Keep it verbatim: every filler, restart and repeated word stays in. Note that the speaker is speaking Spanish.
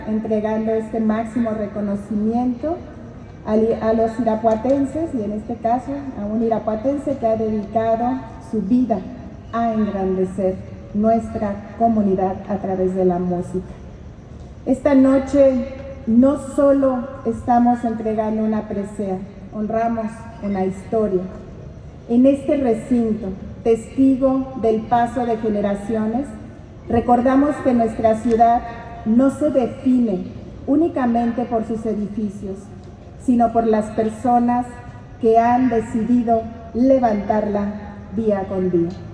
entregando este máximo reconocimiento a los irapuatenses, y en este caso a un irapuatense que ha dedicado su vida a engrandecer nuestra comunidad a través de la música. Esta noche no solo estamos entregando una presea, honramos una historia. En este recinto, testigo del paso de generaciones, recordamos que nuestra ciudad no se define únicamente por sus edificios, sino por las personas que han decidido levantarla día con día.